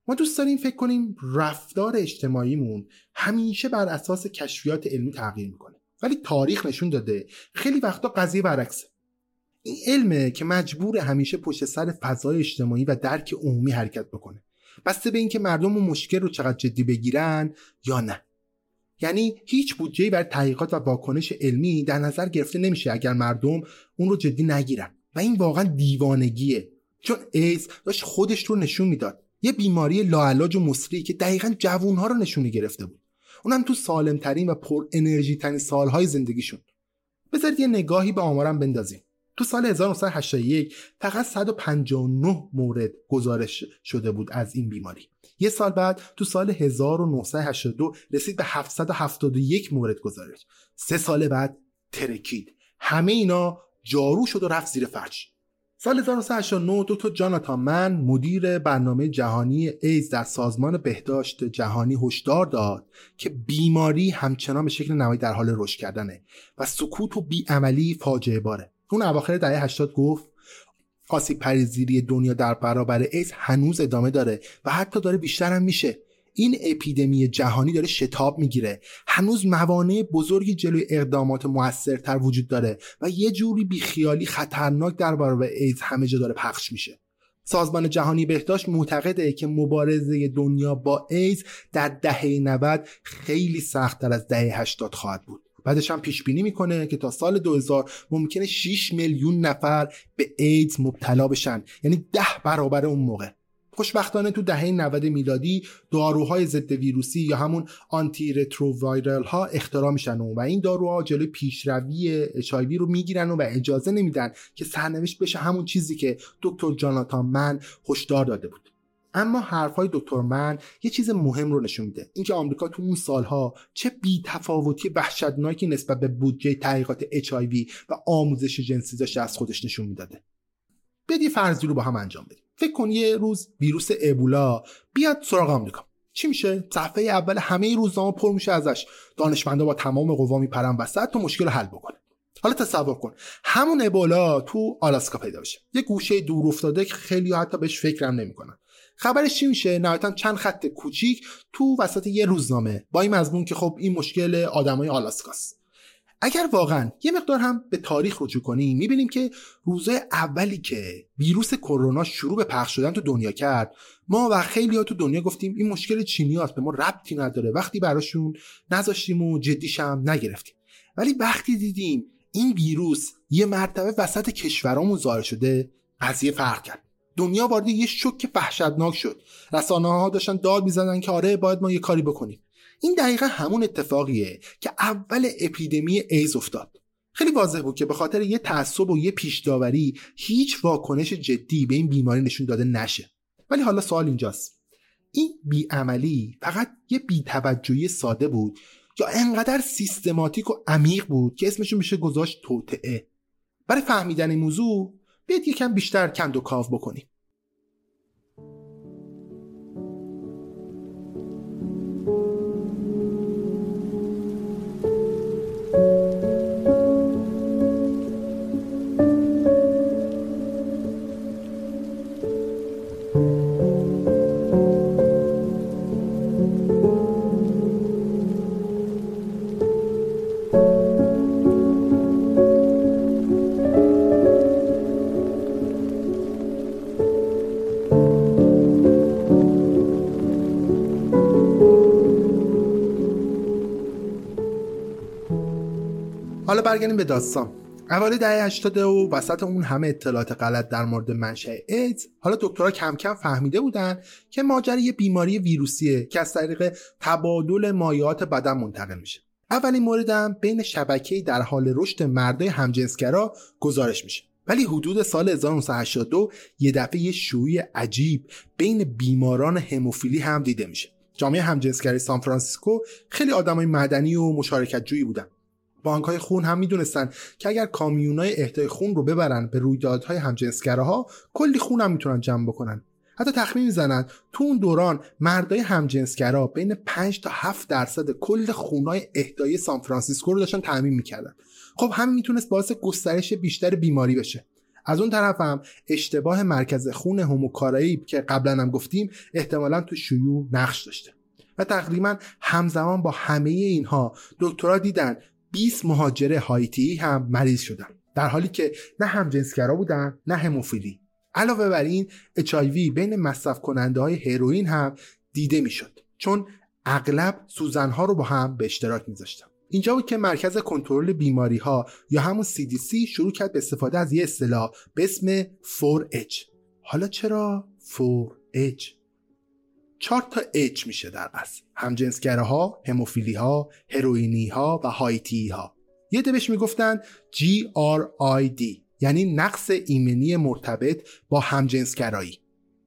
ما دوست داریم فکر کنیم رفتار اجتماعیمون همیشه بر اساس کشفیات علمی تغییر میکنه، ولی تاریخ نشون داده خیلی وقتا قضیه برعکسه. این علمه که مجبور همیشه پشت سر فضای اجتماعی و درک عمومی حرکت بکنه، بسته به اینکه مردم اون مشکل رو چقدر جدی بگیرن یا نه. یعنی هیچ بودجه‌ای برای تحقیقات و واکنش علمی در نظر گرفته نمیشه اگر مردم اون رو جدی نگیرن، و این واقعا دیوانگیه، چون ایدز داشت خودش رو نشون میداد، یه بیماری لاعلاج و مسری که دقیقاً جوانها رو نشونه گرفته بود، اونم تو سالم ترین و پر انرژی ترین سالهای زندگیشون. بذارید یه نگاهی به آمارم بندازیم. تو سال هزار و نهصد و هشتاد و یک فقط صد و پنجاه و نه مورد گزارش شده بود از این بیماری. یه سال بعد تو سال هزار و نهصد و هشتاد و دو رسید به هفتصد و هفتاد و یک مورد گزارش. سه سال بعد ترکید. همه اینا جارو شد و رفت زیر فرش. سال هزار و نهصد و هشتاد و نه دکتر جاناتان من مدیر برنامه جهانی ایدز در سازمان بهداشت جهانی هشدار داد که بیماری همچنان به شکل نمایی در حال رشد کردنه و سکوت و بیعملی فاجعه باره. اون اواخر دهه هشتاد گفت آسیب پذیری دنیا در برابر ایدز هنوز ادامه داره و حتی داره بیشتر هم میشه. این اپیدمی جهانی داره شتاب میگیره. هنوز موانع بزرگی جلوی اقدامات موثرتر وجود داره و یه جوری بیخیالی خطرناک در برابر ایدز همه جا داره پخش میشه. سازمان جهانی بهداشت معتقده که مبارزه دنیا با ایدز در دهه نود خیلی سخت‌تر از دهه هشتاد خواهد بود. بعدش هم پیش بینی میکنه که تا سال دو هزار ممکنه شش میلیون نفر به ایدز مبتلا بشن، یعنی ده برابر اون موقع. خوشبختانه تو دهه نود میلادی داروهای ضد ویروسی یا همون آنتی رترووایرال ها اختراع میشن و این داروها جلوی پیشروی اچ آی وی رو میگیرن و اجازه نمیدن که سرنوشت بشه همون چیزی که دکتر جاناتان من هشدار داده بود. اما حرفای دکتر من یه چیز مهم رو نشون میده، اینکه آمریکا تو اون سالها چه بی‌تفاوتی وحشتناکی نسبت به بودجه تحقیقات اچ آی وی و آموزش جنسی داشته از خودش نشون میداده. بدی فرضی رو با هم انجام بدیم. فکر کن یه روز ویروس ابولا بیاد سراغ آمریکا. چی میشه؟ صفحه اول همه روزنامه پر میشه ازش. دانشمندا با تمام قوا میپرن وسط تا مشکل رو حل بکنه. حالا تصور کن همون ابولا تو آلاسکا پیدا بشه. یه گوشه دور افتاده که خیلی حتی بهش فکرم نمیکنن. خبرش چی میشه؟ نهایتاً چند خط کوچیک تو وسط یه روزنامه با این مضمون که خب این مشکل آدمای آلاسکاست. اگر واقعا یه مقدار هم به تاریخ رجوع کنیم میبینیم که روزهای اولی که ویروس کرونا شروع به پخش شدن تو دنیا کرد، ما و خیلی‌ها تو دنیا گفتیم این مشکل چینیاست، به ما ربطی نداره، وقتی براشون نذاشتیم و جدیش هم نگرفتیم. ولی وقتی دیدیم این ویروس یه مرتبه وسط کشورامون ظاهر شده، قضیه فرق کرد. دنیا وارد یه شوک وحشتناک شد. رسانه‌ها داشتن داد می‌زدن که آره باید ما یه کاری بکنیم. این دقیقا همون اتفاقیه که اول اپیدمی ایدز افتاد. خیلی واضح بود که به خاطر یه تعصب و یه پیش داوری هیچ واکنش جدی به این بیماری نشون داده نشه. ولی حالا سوال اینجاست، این بیعملی فقط یه بی‌توجهی ساده بود یا انقدر سیستماتیک و عمیق بود که اسمشو میشه گذاشت توطئه؟ برای فهمیدن این موضوع بیاید یکم بیشتر کند و کاو بکنیم. حالا برگردیم به داستان. اوایل دهه هشتاد و وسط اون همه اطلاعات غلط در مورد منشأ ایدز، حالا دکترها کم کم فهمیده بودن که ماجرا یه بیماری ویروسیه که از طریق تبادل مایعات بدن منتقل میشه. اولین موردم بین شبکه‌ای در حال رشد مردای همجنسگرا گزارش میشه. ولی حدود سال هزار و نهصد و هشتاد و دو یه دفعه یه شیوع عجیب بین بیماران هموفیلی هم دیده میشه. جامعه همجنسگرای سان فرانسیسکو خیلی آدمای مدنی و مشارکت جویی بودن. بانک‌های خون هم میدونستن که اگر کامیونای اهدای خون رو ببرن به رویدادهای همجنسگراها کلی خون هم میتونن جمع بکنن. حتی تخمین میزنن تو اون دوران مردای همجنسگرا بین پنج تا هفت درصد کل خونای اهدای سان فرانسیسکو رو داشتن تامین میکردن. خب همین میتونست باعث گسترش بیشتر بیماری بشه. از اون طرف هم اشتباه مرکز خون هوموکارائیب که قبلا هم گفتیم احتمالاً تو شیوع نقش داشته و تقریبا همزمان با همه اینها دکترها دیدن بیست مهاجر هایتی هم مریض شدن، در حالی که نه همجنسگرا بودن نه هموفیلی. علاوه بر این اچ آی وی بین مصرف کننده های هروئین هم دیده میشد، چون اغلب سوزنها رو با هم به اشتراک میذاشتن. اینجا بود که مرکز کنترل بیماری ها یا همون سی دی سی شروع کرد به استفاده از یه اصطلاح به اسم فور اچ. حالا چرا فور اچ؟ چهار تا اچ میشه در اصل: همجنسگراها، هموفیلی ها، هروئینی ها و هایتی ها. یه ده بهش میگفتن جی آر آی دی، یعنی نقص ایمنی مرتبط با همجنسگرایی.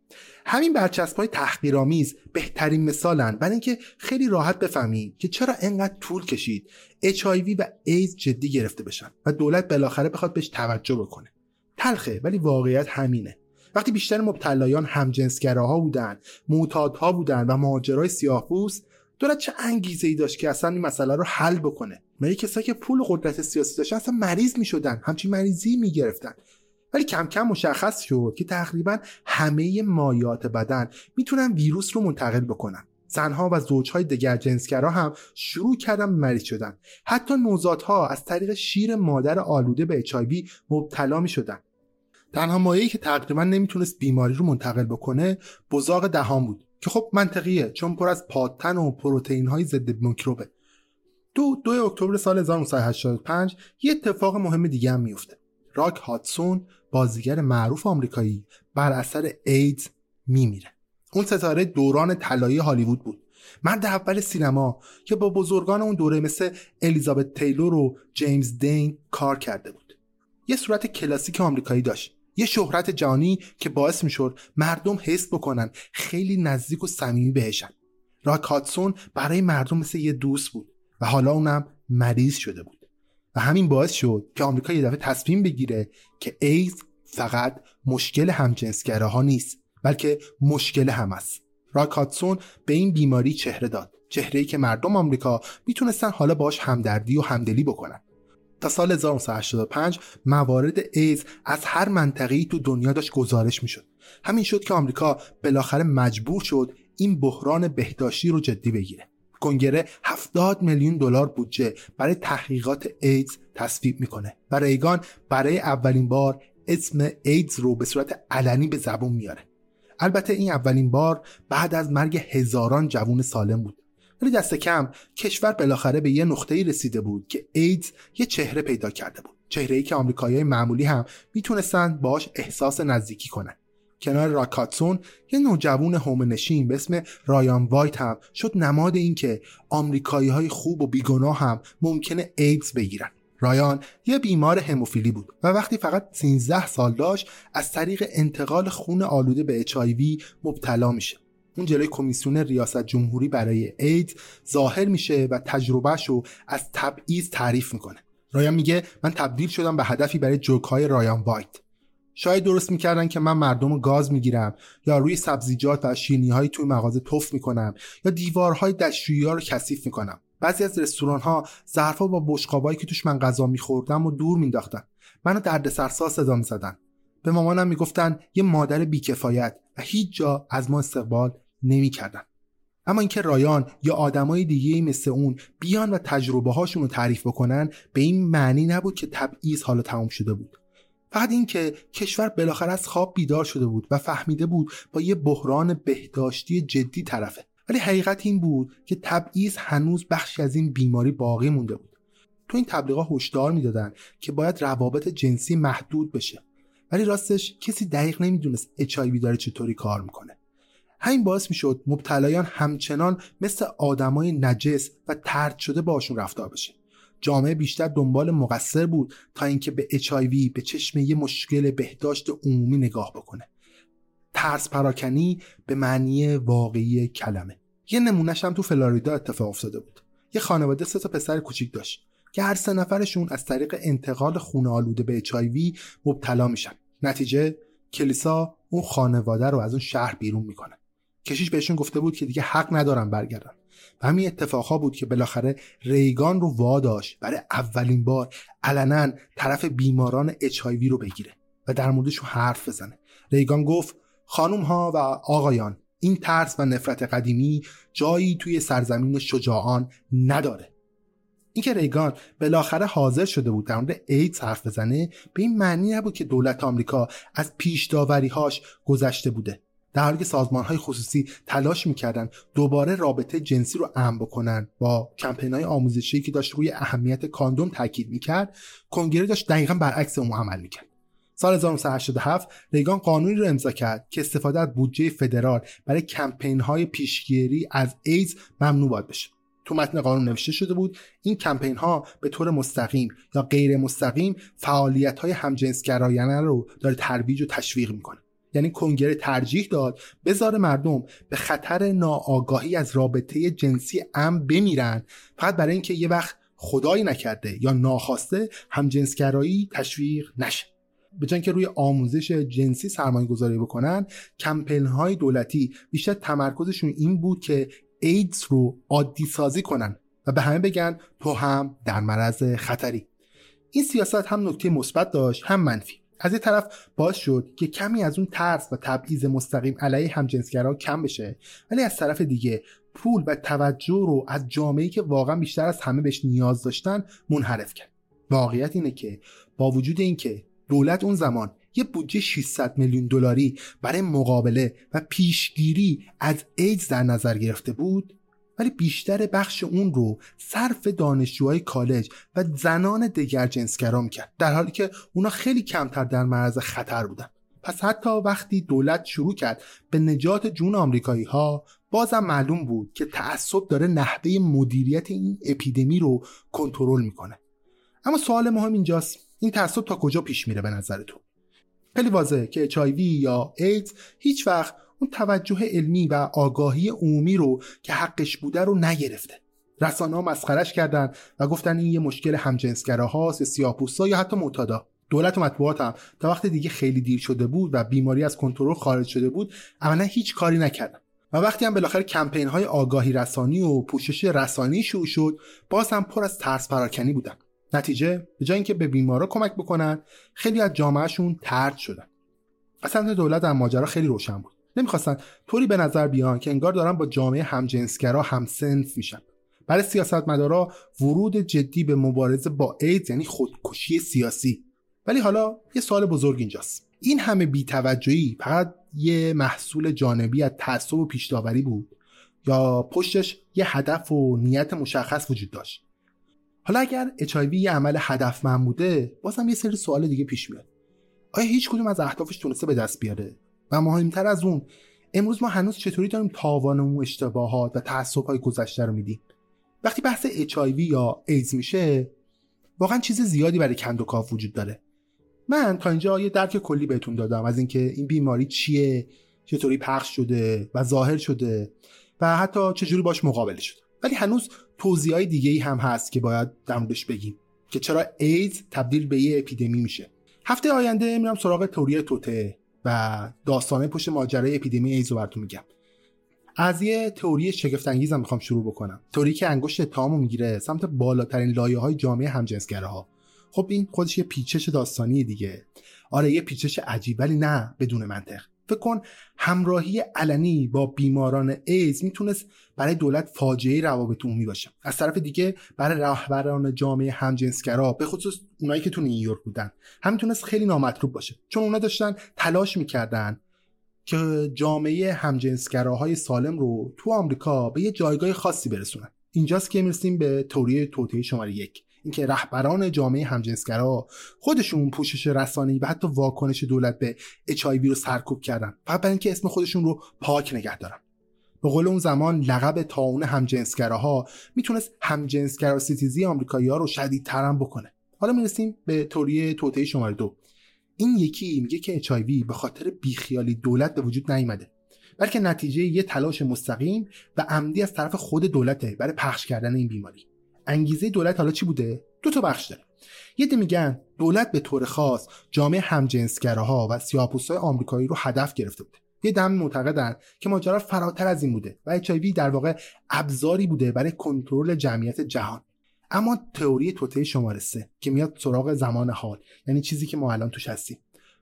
همین برچسب‌های تحقیرآمیز بهترین مثالن برای اینکه خیلی راحت بفهمید که چرا اینقدر طول کشید اچ آی وی و ایدز جدی گرفته بشن و دولت بالاخره بخواد بهش توجه بکنه. تلخه ولی واقعیت همینه. وقتی بیشتر مبتلایان همجنسگراها بودن، معتادها بودن و مهاجرای سیاه‌پوست، دولت چه انگیزه‌ای داشت که اصلا این مسئله رو حل بکنه؟ مگه کسایی که پول و قدرت سیاسی داشتن اصلا مریض می‌شدن، همچین مریضی می‌گرفتن؟ ولی کم کم مشخص شد که تقریبا همه مایعات بدن میتونن ویروس رو منتقل بکنن. زنها و زوجهای دیگر جنسگرا هم شروع کردن به مریض شدن. حتی نوزادها از طریق شیر مادر آلوده به اچ آی وی مبتلا میشدن. تنها مایعی که تقریبا نمیتونست بیماری رو منتقل بکنه بزاق دهان بود که خب منطقیه، چون پر از پادتن و پروتئین‌های ضد میکروبه. دو دو اکتبر سال هزار و نهصد و هشتاد و پنج یه اتفاق مهم دیگه هم میفته. راک هادسون، بازیگر معروف آمریکایی، بر اثر ایدز میمیره. اون ستاره دوران طلایی هالیوود بود، مرد اول سینما که با بزرگان اون دوره مثل الیزابت تیلور و جیمز دین کار کرده بود. یه صورت کلاسیک آمریکایی داشت، یه شهرت جهانی که باعث میشد مردم حس بکنن خیلی نزدیک و صمیمی بهشن. راک هادسون برای مردم مثل یه دوست بود و حالا اونم مریض شده بود و همین باعث شد که آمریکا یه دفعه تصمیم بگیره که ایدز فقط مشکل همجنسگراها نیست، بلکه مشکل هم است. راک هادسون به این بیماری چهره داد، چهره‌ای که مردم آمریکا میتونستن حالا باهاش همدردی و همدلی بکنن. تا سال هزار و نهصد و هشتاد و پنج موارد ایدز از هر منطقه‌ای تو دنیا داشت گزارش میشد. همین شد که آمریکا بالاخره مجبور شد این بحران بهداشتی رو جدی بگیره. کنگره هفتاد میلیون دلار بودجه برای تحقیقات ایدز تصویب میکنه و ریگان برای اولین بار اسم ایدز رو به صورت علنی به زبون میاره. البته این اولین بار بعد از مرگ هزاران جوان سالم بود، ولی دست کم کشور بالاخره به یه نقطه‌ای رسیده بود که ایدز یه چهره پیدا کرده بود، چهره‌ای که آمریکایی‌های معمولی هم میتونستن باهاش احساس نزدیکی کنن. کنار راک هادسون یه نوجوان هومنشین به اسم رایان وایت هم شد نماد این که آمریکایی‌های خوب و بیگناه هم ممکنه ایدز بگیرن. رایان یه بیمار هموفیلی بود و وقتی فقط سیزده سال داشت از طریق انتقال خون آلوده به اچ آی وی مبتلا میشه. اون جلوی کمیسیون ریاست جمهوری برای ایدز ظاهر میشه و تجربهشو از تبعیض تعریف میکنه. رایان میگه من تبدیل شدم به هدفی برای جوک‌های رایان وایت. شاید درست میکردن که من مردم رو گاز میگیرم یا روی سبزیجات و شیرینی‌های توی مغازه تف میکنم یا دیوارهای دستشویی‌ها رو کثیف میکنم. بعضی از رستوران‌ها ظرفا با بشقابایی که توش من غذا میخوردم و دور مینداختن. منو دردسرساز صدا میزدن. به مامانم میگفتن یه مادر بیکفایت و هیچ جا از ما استقبال نمیکردن. اما اینکه رایان یا آدمای دیگه‌ای مثل اون بیان و تجربه هاشون رو تعریف بکنن به این معنی نبود که تبعیض حالا تموم شده بود. فقط این که کشور بالاخره از خواب بیدار شده بود و فهمیده بود با یه بحران بهداشتی جدی طرفه. ولی حقیقت این بود که تبعیض هنوز بخشی از این بیماری باقی مونده بود. تو این تبلیغات هشدار میدادن که باید روابط جنسی محدود بشه، ولی راستش کسی دقیق نمیدونست اچ آی وی داره چطوری کار میکنه. همین باعث میشد مبتلایان همچنان مثل آدمای نجس و طرد شده باشون رفتار بشه. جامعه بیشتر دنبال مقصر بود تا اینکه به اچ آی وی به چشم یه مشکل بهداشت عمومی نگاه بکنه. ترس پراکنی به معنی واقعی کلمه. یه نمونهش هم تو فلوریدا اتفاق افتاده بود. یه خانواده سه تا پسر کوچیک داشت که هر سه نفرشون از طریق انتقال خون آلوده به اچ آی وی مبتلا میشن. نتیجه کلیسا اون خانواده رو از اون شهر بیرون میکنه. کشیش بهشون گفته بود که دیگه حق ندارن برگردن. و همین اتفاقها بود که بالاخره ریگان رو واداشت برای اولین بار علنا طرف بیماران اچ آی وی رو بگیره و در موردشون حرف بزنه. ریگان گفت خانم ها و آقایان، این ترس و نفرت قدیمی جایی توی سرزمین شجاعان نداره. اینکه ریگان بالاخره حاضر شده بود در مورد ایدز حرف بزنه به این معنی نبود که دولت آمریکا از پیش داوری‌هاش گذشته بوده. در حالی که سازمان‌های خصوصی تلاش می‌کردن دوباره رابطه جنسی رو امن بکنن با کمپین‌های آموزشی که داشت روی اهمیت کاندوم تاکید می‌کرد، کنگره داشت دقیقاً برعکس اون عمل می‌کرد. سال هزار و نهصد و هشتاد و هفت ریگان قانونی رو امضا کرد که استفاده از بودجه فدرال برای کمپین‌های پیشگیری از ایدز ممنوع باید بشه. تو متن قانون نوشته شده بود این کمپین‌ها به طور مستقیم یا غیر مستقیم فعالیت‌های همجنسگرایانه رو داره ترویج و تشویق می‌کنه. یعنی کنگره ترجیح داد بذاره مردم به خطر ناآگاهی از رابطه جنسی عام بمیرن فقط برای اینکه یه وقت خدایی نکرده یا ناخواسته همجنسگرایی تشویق نشه. به جای اینکه روی آموزش جنسی سرمایه گذاری بکنن، کمپین‌های دولتی بیشتر تمرکزشون این بود که ایدز رو عادی سازی کنن و به همه بگن تو هم در معرض خطری. این سیاست هم نکته مثبت داشت هم منفی. از یه طرف باعث شد که کمی از اون ترس و تبعیض مستقیم علیه همجنسگرا کم بشه، ولی از طرف دیگه پول و توجه رو از جامعه‌ای که واقعا بیشتر از همه بهش نیاز داشتن منحرف کرد. واقعیت اینه که با وجود اینکه دولت اون زمان یه بودجه ششصد میلیون دلاری برای مقابله و پیشگیری از ایدز در نظر گرفته بود، ولی بیشتر بخش اون رو صرف دانشجوهای کالج و زنان دیگر جنسگرا می‌کرد، در حالی که اونا خیلی کمتر در معرض خطر بودن. پس حتی وقتی دولت شروع کرد به نجات جون آمریکایی‌ها، بازم معلوم بود که تعصب داره نحوه مدیریت این اپیدمی رو کنترل میکنه. اما سوال مهم اینجاست، این تعصب تا کجا پیش میره به نظرتون؟ خیلی واضحه که اچ آی وی یا ایدز هیچ وقت اون توجه علمی و آگاهی عمومی رو که حقش بوده رو نگرفته. رسانه‌ها مسخرش کردن و گفتن این یه مشکل همجنسگراهاست، سیاه‌پوستا یا حتی معتادا. دولت و مطبوعات هم تا وقتی دیگه خیلی دیر شده بود و بیماری از کنترل خارج شده بود عملاً هیچ کاری نکردن. و وقتی هم بالاخره کمپین‌های آگاهی رسانی و پوشش رسانی شروع شد، باز هم پر از ترس پراکنی بودن. نتیجه به جای اینکه به بیمارا کمک بکنن، خیلی از جامعهشون طرد شدن. اصلا دولت در ماجرا خیلی روشن بود. نمیخواستن طوری به نظر بیان که انگار دارن با جامعه همجنسگرا همسنف میشن. برای سیاستمدارا ورود جدی به مبارزه با ایدز یعنی خودکشی سیاسی. ولی حالا یه سوال بزرگ اینجاست. این همه بی‌توجهی فقط یه محصول جانبی از تعصب و پیش‌داوری بود یا پشتش یه هدف و نیت مشخص وجود داشت؟ حالا اگر اچ آی وی یه عمل هدفمند بوده، بازم یه سری سوال دیگه پیش میاد. آیا هیچ کدوم از اهدافش تونسته به دست بیاره؟ و مهمتر از اون، امروز ما هنوز چطوری داریم تاوان اون اشتباهات و تعصب‌های گذشته رو میدیم؟ وقتی بحث اچ آی وی یا ایدز میشه، واقعا چیز زیادی برای کند و کاف وجود داره. من تا اینجا یه درک کلی بهتون دادم از اینکه این بیماری چیه، چطوری پخش شده و ظاهر شده و حتی چجوری باش مقابله شده. ولی هنوز توضیحات دیگه‌ای هم هست که باید در موردش بگیم که چرا ایدز تبدیل به یه اپیدمی میشه. هفته آینده میرم سراغ تئوری توطئه و داستانه پشت ماجرای اپیدمی ایدز رو براتون میگم. از یه تئوری شگفت انگیزم میخوام شروع بکنم. تئوری که انگشت اتهامو میگیره سمت بالاترین لایه‌های جامعه همجنسگراها. خب این خودش یه پیچش داستانی دیگه. آره یه پیچش عجیب، ولی نه بدون منطق. فکر کن همراهی علنی با بیماران ایدز میتونست برای دولت فاجعه روابط عمومی باشه. از طرف دیگه برای رهبران جامعه همجنسگرا، به خصوص اونایی که تو نیویورک بودن، هم میتونست خیلی نامطلوب باشه، چون اونا داشتن تلاش میکردن که جامعه همجنسگراهای سالم رو تو آمریکا به یه جایگاه خاصی برسونن. اینجاست که میرسیم به تئوری توطئه شماره یک، اینکه رهبران جامعه همجنسگرا خودشون پوشش رسانه‌ای و حتی واکنش دولت به اچ آی وی رو سرکوب کردن، فقط برای اینکه اسم خودشون رو پاک نگه دارن. به قول اون زمان لقب طاعون همجنسگراها میتونست همجنسگراسیتیزی آمریکایی‌ها رو شدیدتر هم بکنه. حالا میرسیم به تئوری توطئه شماره دو. این یکی میگه که اچ آی وی به خاطر بیخیالی دولت به وجود نیامده، بلکه نتیجه یه تلاش مستقیم و عمدی از طرف خود دولته برای پخش کردن این بیماری. انگیزه دولت حالا چی بوده؟ دو تا بخش داره. یه عده میگن دولت به طور خاص جامعه همجنسگراها و سیاه‌پوستای آمریکایی رو هدف گرفته بوده. یه عده معتقدن که ماجرا فراتر از این بوده و اچ آی وی در واقع ابزاری بوده برای کنترل جمعیت جهان. اما تئوری توطئه شماره سه که میاد سراغ زمان حال، یعنی چیزی که ما الان توش هستیم،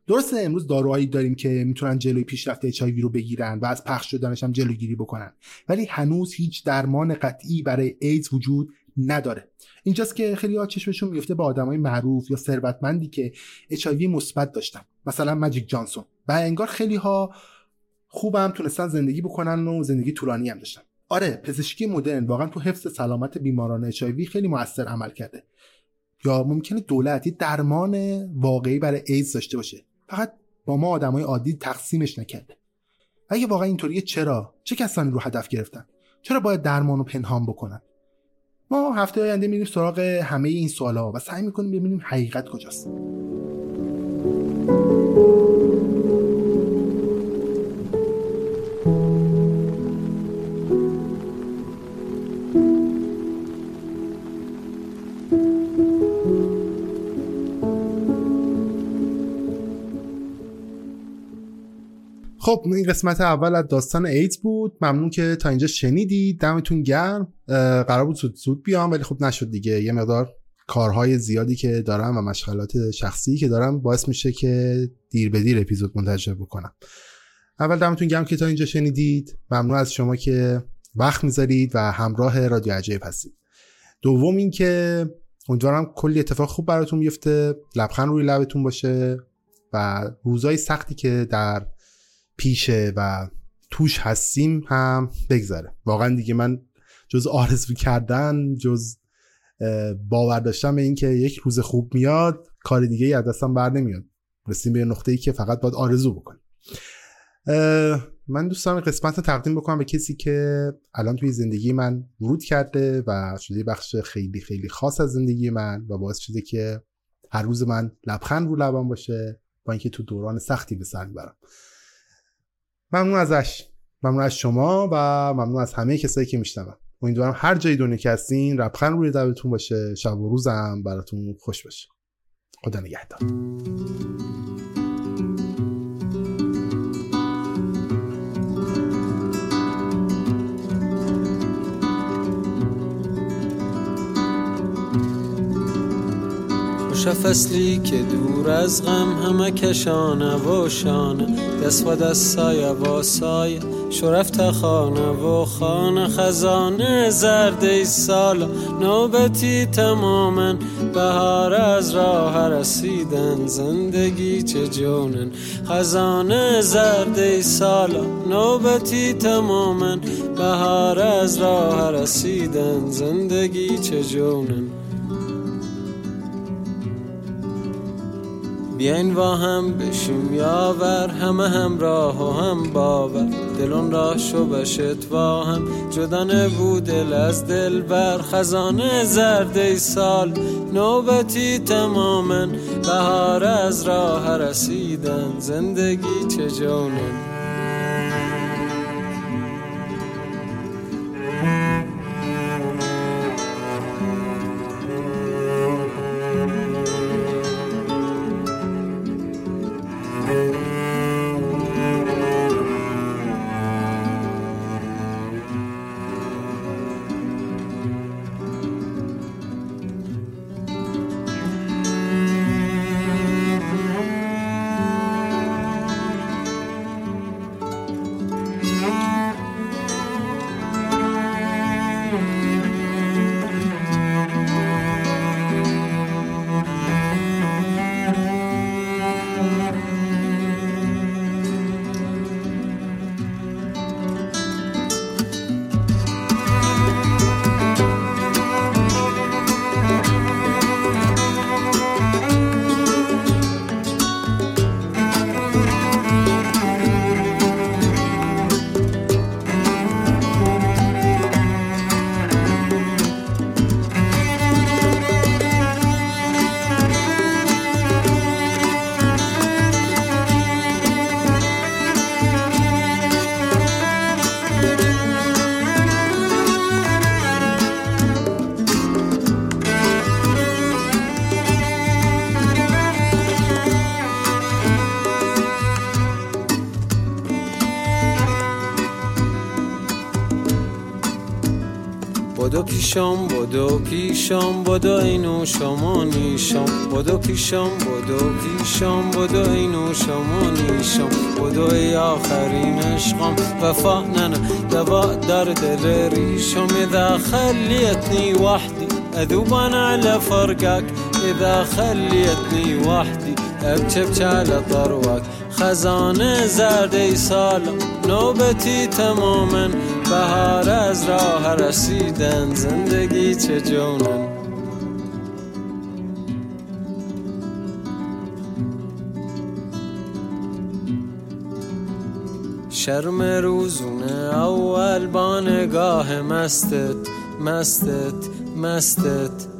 درسته امروز داروهایی داریم که میتونن جلوی پیشرفت اچ آی وی رو بگیرن و از پخش شدنش هم جلوگیری بکنن، ولی هنوز هیچ درمان قطعی برای ایدز وجود نداره. اینجاست که خیلی ها چشمشون میفته به آدمای معروف یا ثروتمندی که اچ آی وی مثبت داشتن، مثلا ماجیک جانسون، و انگار خیلی ها خوبم تونستن زندگی بکنن و زندگی طولانی هم داشتن. آره، پزشکی مدرن واقعا تو حفظ سلامت بیماران اچ آی وی خیلی موثر عمل کرده. یا ممکنه دولت یه درمان واقعی برای ایدز داشته باشه، فقط با ما آدمای عادی تقسیمش نکرده. اگه واقعا اینطوریه، چرا چه کسانی رو هدف گرفتن؟ چرا باید درمانو پنهان بکنن؟ ما هفته آینده میریم سراغ همه این سوالا و سعی میکنیم ببینیم حقیقت کجاست. خب این قسمت اول از داستان ایدز بود. ممنون که تا اینجا شنیدید، دمتون گرم. قرار بود زود زود بیام ولی خب نشد دیگه، یه مقدار کارهای زیادی که دارم و مشغلات شخصی که دارم باعث میشه که دیر به دیر اپیزود منتشر بکنم. اول دمتون گرم که تا اینجا شنیدید، ممنون از شما که وقت میذارید و همراه رادیو عجایب هستید. دوم این که امیدوارم کلی اتفاق خوب براتون بیفته، لبخند روی لبتون باشه و روزای سختی که در پیشه و توش هستیم هم بگذره. واقعا دیگه من جز آرزو کردن، جز باور داشتن به این که یک روز خوب میاد، کار دیگه ای از دستم بر نمیاد. رسیدیم به نقطه‌ای که فقط باید آرزو بکنیم. من دوست دارم قسمت رو تقدیم بکنم به کسی که الان توی زندگی من ورود کرده و شده بخش خیلی خیلی خاص از زندگی من و باعث شده که هر روز من لبخند رو لبم باشه با اینکه تو دوران سختی به سر میبرم. ممنون ازش، ممنون از شما و ممنون از همه کسایی که میشنون. امیدوارم هر جای دنیا که هستین لبخند روی لبتون باشه، شب و روزم براتون خوش باشه. خدا نگهدار.
فصلی که دور از غم همه کشانه و شانه، دست و دست سایه و سایه شرفت خانه و خانه، خزانه زرد سال نوبتی تمامن، بهار از راه رسیدن زندگی چه جونن، خزانه زرد سال نوبتی تمامن، بهار از راه رسیدن زندگی چه جونن. بیاین با هم بشیم یاور، همه همراه و هم باور، دلون راه شو بشت با هم، جدا نبود دل از دل بر، خزانه زرد سال نوبتی تمامن، بهار از راه رسیدن زندگی چه جونن. بدو پیشم بدو پیشم بدو اینو شما نیشم بدو پیشم بدو پیشم بدو اینو شما نیشم بدو ای آخرین عشقم وفا ننه دوا در دل ریشم اذا خليتني وحدي اذوب انا على فرقك اذا خليتني وحدي ابكي ابكي على طروك خزانه زرد سالم نوبتی تمامن بهار از راه رسیدن زندگی چه جونن شرم روزونه اول با نگاه مستت مستت مستت